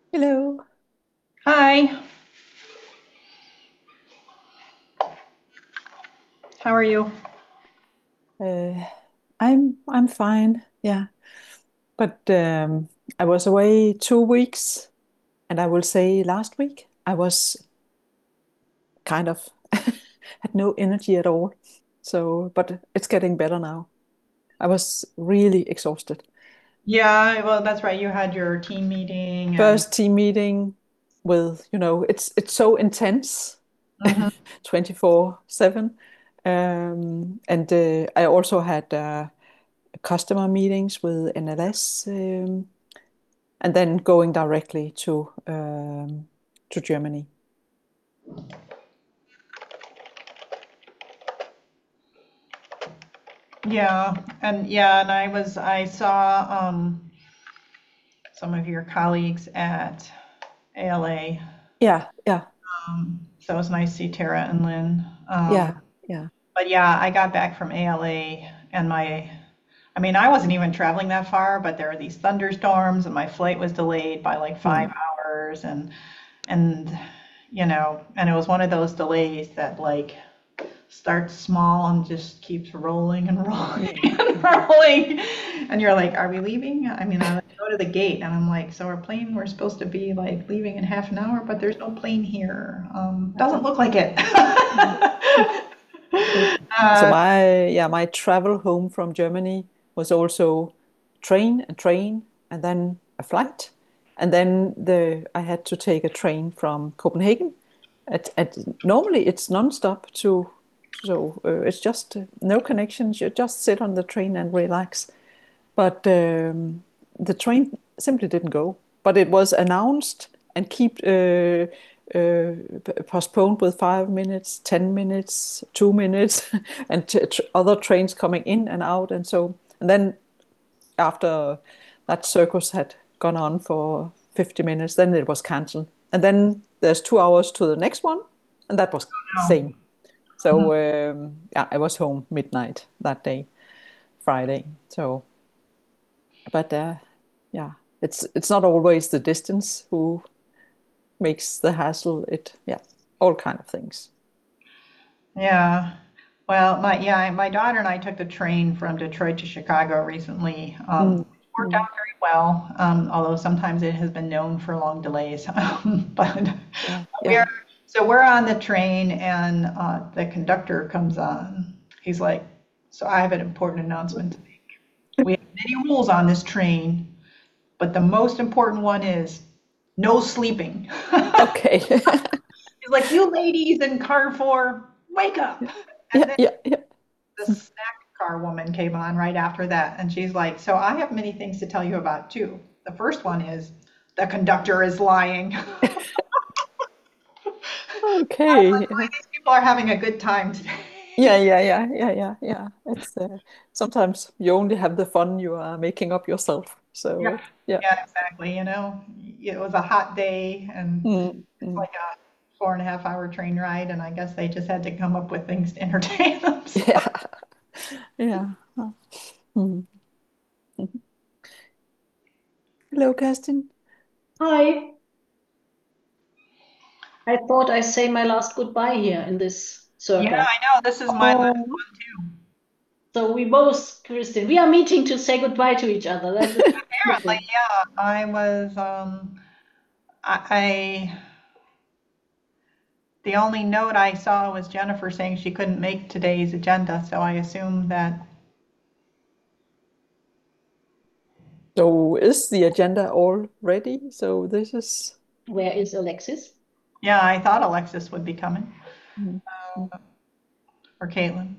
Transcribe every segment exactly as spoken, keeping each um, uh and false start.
Hello. Hi, how are you? Uh, I'm I'm fine. Yeah, but um, I was away two weeks, and I will say last week I was kind of had no energy at all. So, but it's getting better now. I was really exhausted. Yeah, well, that's right. You had your team meeting and First team meeting with, you know, it's it's so intense, Mhm. twenty-four seven. Um, and uh, I also had uh, customer meetings with N L S. Um, and then going directly to um, to Germany. Yeah, and yeah, and I was I saw um some of your colleagues at A L A. Yeah, yeah, Um, so it was nice to see Tara and Lynn. Um, yeah, yeah. but yeah, I got back from A L A and my I mean, I wasn't even traveling that far, but there were these thunderstorms and my flight was delayed by like five Mm. hours and and you know, and it was one of those delays that like starts small and just keeps rolling and rolling Mm. and Mm. rolling. And you're like, are we leaving? I mean, I like, go to the gate and I'm like, so our plane, we're supposed to be like leaving in half an hour, but there's no plane here. Um, doesn't look like it. Mm. Mm. So uh, my yeah, my travel home from Germany was also train and train and then a flight. And then the I had to take a train from Copenhagen. At, at normally it's non-stop to so uh, it's just uh, no connections. You just sit on the train and relax. But um, the train simply didn't go. But it was announced and keep uh, uh, postponed with five minutes, ten minutes, two minutes, and t- tr- other trains coming in and out. And so, and then after that circus had gone on for fifty minutes, then it was cancelled. And then there's two hours to the next one, and that was no. same. So um, yeah, I was home midnight that day, Friday. So but uh, yeah, it's it's not always the distance who makes the hassle. It yeah, all kind of things. Yeah. Well, my yeah, my daughter and I took the train from Detroit to Chicago recently. Um, Mm, worked mm, out very well, um, although sometimes it has been known for long delays. Um, but yeah, we're yeah. so we're on the train, and uh, the conductor comes on. He's like, "So I have an important announcement to make. We have many rules on this train, but the most important one is no sleeping." Okay. He's like, "You ladies in car four, wake up!" And Yeah, then yeah, yeah. the snack car woman came on right after that, and she's like, "So I have many things to tell you about too. The first one is the conductor is lying." Okay. These people are having a good time today. Yeah, yeah, yeah, yeah, yeah, yeah. It's uh, sometimes you only have the fun you are making up yourself. Yeah, So yeah. yeah, exactly. You know, it was a hot day and Mm, it's mm. like a four and a half hour train ride, and I guess they just had to come up with things to entertain themselves. Yeah, yeah. Mm. Hello, Kerstin. Hi. I thought I say my last goodbye here in this Yeah, circle. I know. This is my last Oh, one too. So we both, Christine, we are meeting to say goodbye to each other. That is Apparently, beautiful. yeah, I was, um, I, I, the only note I saw was Jennifer saying she couldn't make today's agenda, so I assume that, so is the agenda all ready? So this is. Where is Alexis? yeah, I thought Alexis would be coming, Mm, mm. or Caitlin.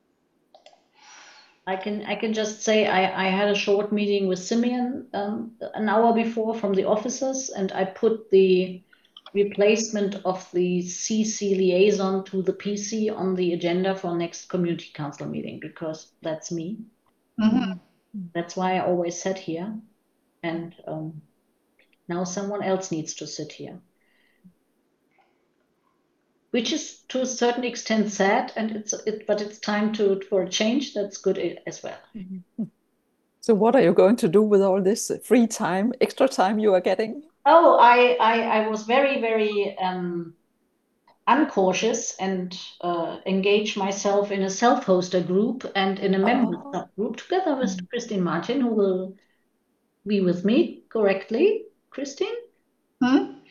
I can I can just say I, I had a short meeting with Simeon um, an hour before from the officers, and I put the replacement of the C C liaison to the P C on the agenda for next community council meeting because that's me. Hmm. Mm, mm. That's why I always sat here, and um, now someone else needs to sit here, which is to a certain extent sad, and it's it, but it's time to for a change. That's good as well. Mhm. So what are you going to do with all this free time, extra time you are getting? Oh, I, I, I was very, very um, uncautious and uh, engaged myself in a self-hoster group and in a member Oh, subgroup together with mm. Christine Martin, who will be with me correctly. Christine? Hmm?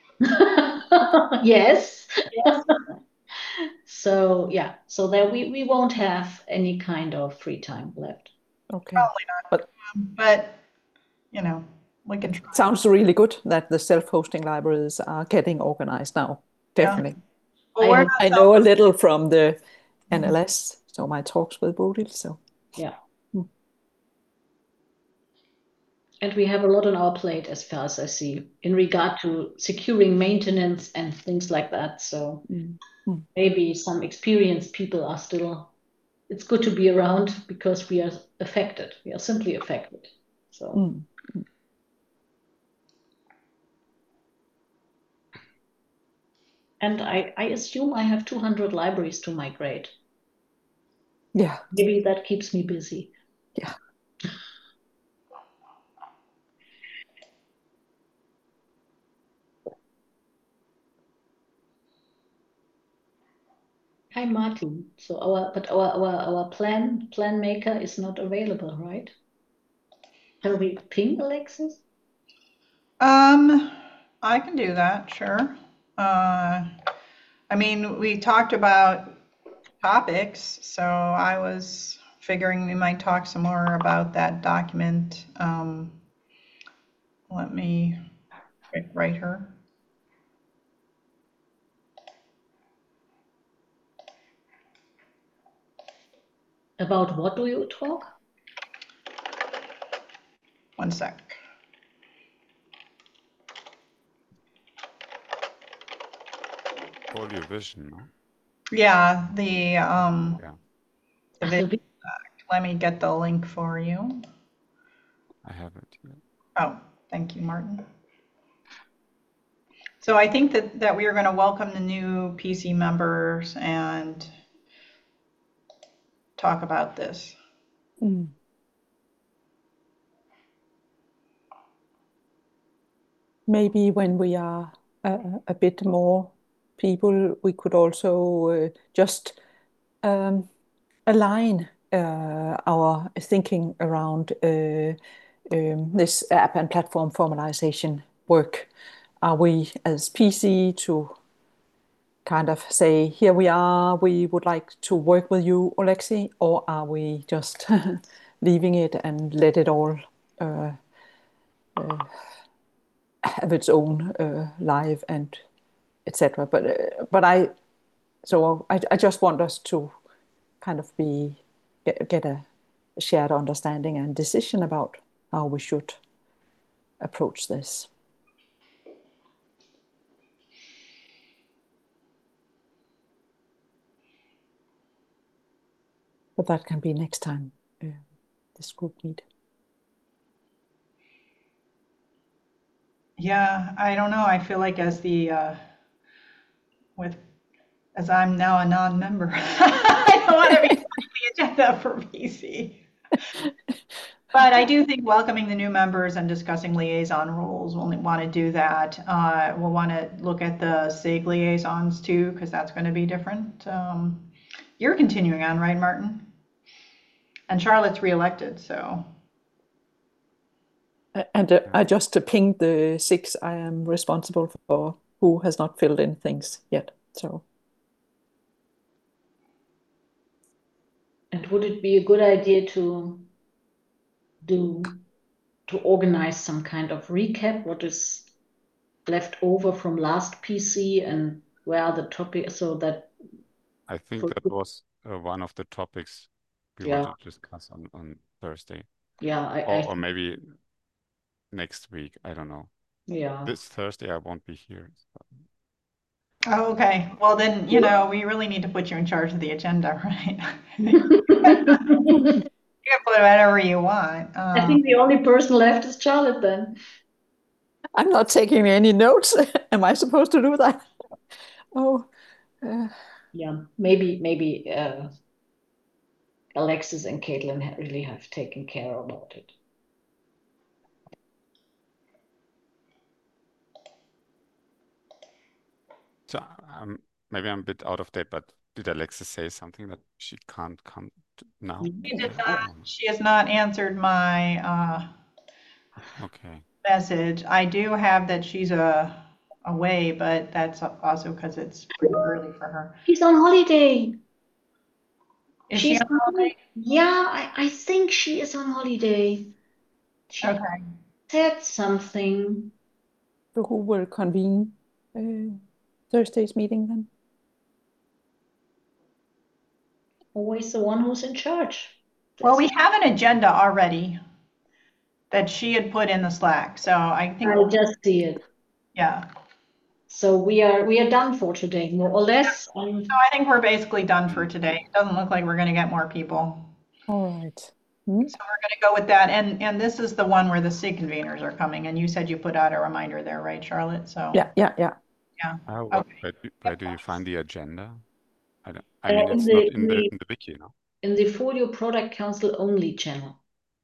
Yes. Yes. So yeah, so there we, we won't have any kind of free time left. Okay. Probably But not. But, you know, we can it try. sounds really good that the self-hosting libraries are getting organized now. Yeah. Definitely. Well, I we're hope, not I self. know a little from the Mhm. N L S, so my talks with Bodil. So yeah. mm, And we have a lot on our plate as far as I see in regard to securing maintenance and things like that. So mm, mm, maybe some experienced people are still, it's good to be around because we are affected. We are simply affected. So, mm, mm. and I, I assume I have two hundred libraries to migrate. Yeah, Maybe that keeps me busy. yeah. Hi, Martin. So our, but our, our, our plan, plan maker is not available, right? Shall we ping Alexis? Um, I can do that, sure. Uh, I mean, we talked about topics, so I was figuring we might talk some more about that document. Um, let me write her. About what do you talk? One sec. Folio Vision, no? Yeah, the um, Yeah, the Ach, vid- the let me get the link for you. I have it here. Oh, thank you, Martin. So I think that that we are going to welcome the new P C members and talk about this. Mm. Maybe when we are a, a bit more people, we could also uh, just um, align uh, our thinking around uh, um, this app and platform formalization work. Are we, as P C, to kind of say, here we are, we would like to work with you, Alexi, or are we just leaving it and let it all uh, uh, have its own uh, life and et cetera. But uh, but I so I, I just want us to kind of be get, get a shared understanding and decision about how we should approach this. But that can be next time uh, this group meet. Yeah, I don't know. I feel like as the uh, with as I'm now a non-member, I don't want to be on the agenda for P C. But I do think welcoming the new members and discussing liaison roles, we'll want to do that. Uh, we'll want to look at the S I G liaisons too, because that's going to be different. Um, you're continuing on, right, Martin? And Charlotte's reelected, so. And uh, Yeah. I just uh, pinged the six I am responsible for who has not filled in things yet. So And would it be a good idea to do to organize some kind of recap? What is left over from last P C and where are the topics so that I think for, that was uh, one of the topics we want yeah, to discuss on, on Thursday. yeah, I, Or, I or maybe next week. I don't know. yeah. This Thursday I won't be here. So. Oh, okay. Well, then, you know, we really need to put you in charge of the agenda, right? I You can put whatever you want. Um, think the only person left is Charlotte then. I'm not taking any notes. Am I supposed to do that? Oh, uh, Yeah, maybe maybe uh, Alexis and Caitlin ha- really have taken care about it. So um, maybe I'm a bit out of date, but did Alexis say something that she can't come to now? She did today? not, Or- she has not answered my uh, Okay. message. I do have that she's a away, but that's also because it's pretty early for her. She's on holiday. Is she She's on on holiday? Yeah, I, I think she is on holiday. She Okay. said something. So who will convene uh, Thursday's meeting then? Always the one who's in charge. Well, we That's- have an agenda already that she had put in the Slack. So I think, I just see it. yeah. So we are we are done for today, more or less. Um, So I think we're basically done for today. It doesn't look like we're going to get more people. All right. Hmm? So we're going to go with that. And and this is the one where the S I G conveners are coming. And you said you put out a reminder there, right, Charlotte? So Yeah, yeah, yeah. yeah. Oh, wh- Okay. where do, where do you find the agenda? I don't, I uh, mean, in it's the not in in the the in the wiki, no? in the Folio Product Council only channel.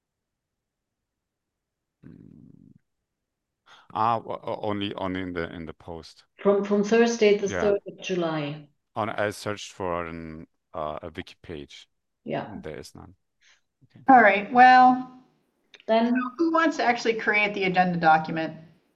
Mm. Ah, w- o- only only in the in the post. From from Thursday the Yeah. third of July. On I searched for an uh, a wiki page. Yeah. And there is none. Okay. All right. Well, Then who wants to actually create the agenda document?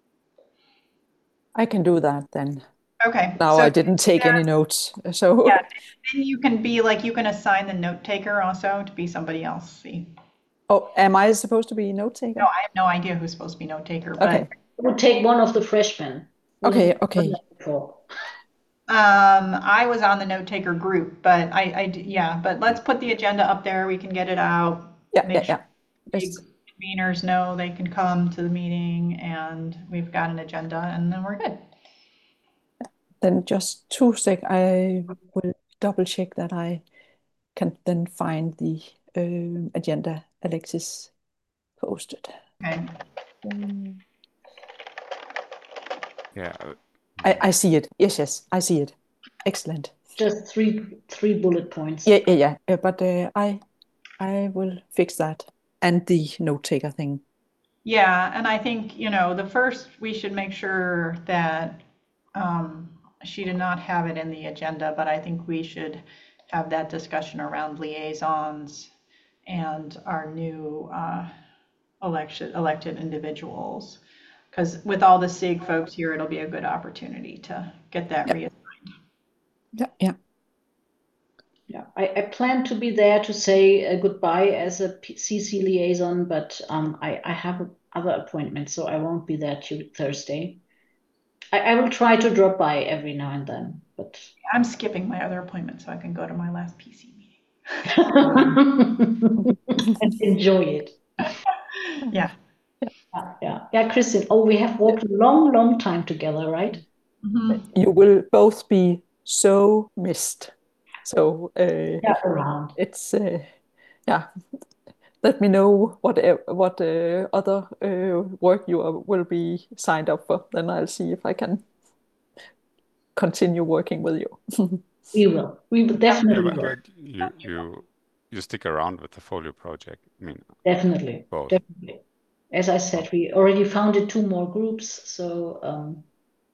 I can do that then. Okay. Now So I didn't take there- any notes, so Yeah. Then you can be like, you can assign the note taker also to be somebody else. See? oh, am I supposed to be note taker? No, I have no idea who's supposed to be note taker, but Okay, I would take one of the freshmen. who okay, has okay. done that before. um, I was on the note taker group, but I, I, d- yeah, but let's put the agenda up there. We can get it out. Yeah, Make yeah, sure yeah. the Yes. conveners know they can come to the meeting and we've got an agenda and then we're good. Then just two sec. I will double check that I can then find the um, agenda Alexis posted. Okay. Um, Yeah. uh, I, I see it. Yes, yes, I see it. Excellent. Just three three bullet points. Yeah, yeah, yeah. Uh, but uh, I I will fix that and the note taker thing. Yeah, and I think, you know, the first, we should make sure that um, she did not have it in the agenda, but I think we should have that discussion around liaisons and our new uh, election, elected individuals. Because with all the S I G folks here, it'll be a good opportunity to get that Yeah. reassigned. Yeah, yeah. Yeah, I, I plan to be there to say uh, goodbye as a P- C C liaison, but um, I, I have other appointments, so I won't be there till Thursday. I, I will try to drop by every now and then, but I'm skipping my other appointment so I can go to my last P C meeting. and enjoy it. Yeah. Yeah, yeah, yeah, Christine. Oh, we have walked a long, long time together, right? Mhm. You will both be so missed. So uh, Yeah, around. it's uh, yeah. Let me know what uh, what uh, other uh, work you are, will be signed up for. Then I'll see if I can continue working with you. We will. We will Yeah, definitely but, will. but you you you stick around with the Folio project. I mean, Definitely. both. Definitely. As I said, we already founded two more groups, so um,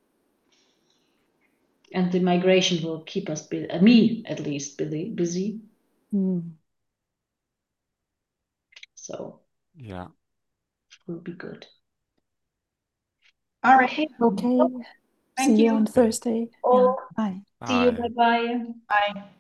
and the migration will keep us busy, uh, me at least, busy, busy. Hmm. So Yeah. it will be good. All right. Okay. Okay. Thank See you you. on Thursday. Oh, Yeah. Bye. see you. Bye. Bye bye. Bye.